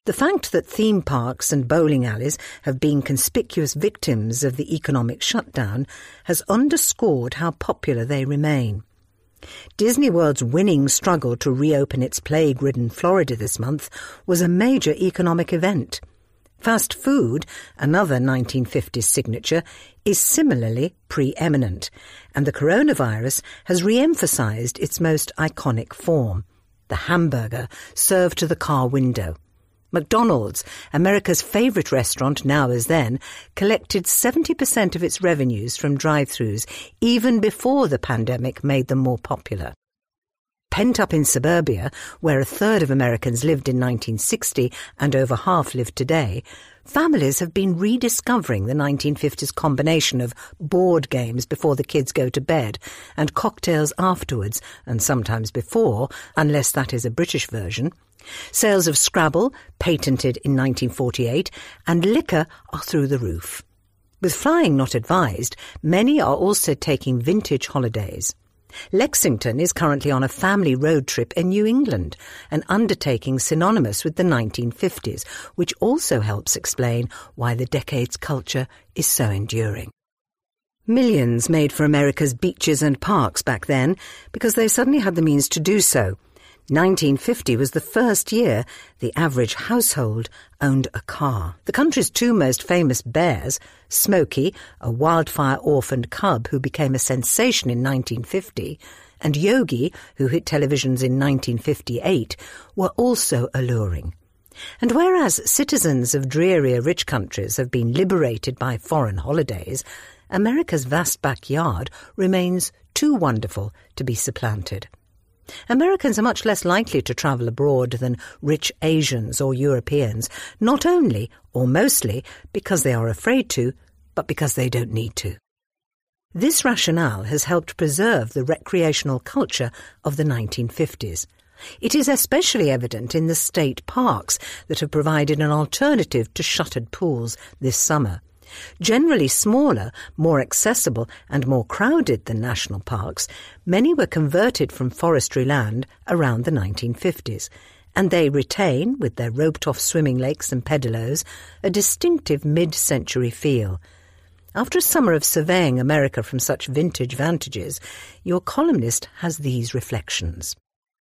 The fact that theme parks and bowling alleys have been conspicuous victims of the economic shutdown has underscored how popular they remain. Disney World's winning struggle to reopen its plague-ridden Florida this month was a major economic event. Fast food, another 1950s signature, is similarly preeminent, and the coronavirus has re-emphasised its most iconic form, the hamburger served to the car window. McDonald's, America's favourite restaurant now as then, collected 70% of its revenues from drive-thrus even before the pandemic made them more popular. Pent up in suburbia, where a third of Americans lived in 1960 and over half live today, families have been rediscovering the 1950s combination of board games before the kids go to bed and cocktails afterwards, and sometimes before, unless that is a British version. Sales of Scrabble, patented in 1948, and liquor are through the roof. With flying not advised, many are also taking vintage holidays. Lexington is currently on a family road trip in New England, an undertaking synonymous with the 1950s, which also helps explain why the decade's culture is so enduring. Millions made for America's beaches and parks back then because they suddenly had the means to do so. 1950 was the first year the average household owned a car. The country's two most famous bears, Smokey, a wildfire-orphaned cub who became a sensation in 1950, and Yogi, who hit televisions in 1958, were also alluring. And whereas citizens of drearier rich countries have been liberated by foreign holidays, America's vast backyard remains too wonderful to be supplanted. Americans are much less likely to travel abroad than rich Asians or Europeans, not only, or mostly, because they are afraid to, but because they don't need to. This rationale has helped preserve the recreational culture of the 1950s. It is especially evident in the state parks that have provided an alternative to shuttered pools this summer. Generally smaller, more accessible and more crowded than national parks, many were converted from forestry land around the 1950s, and they retain, with their roped-off swimming lakes and pedalos, a distinctive mid-century feel. After a summer of surveying America from such vintage vantages, your columnist has these reflections.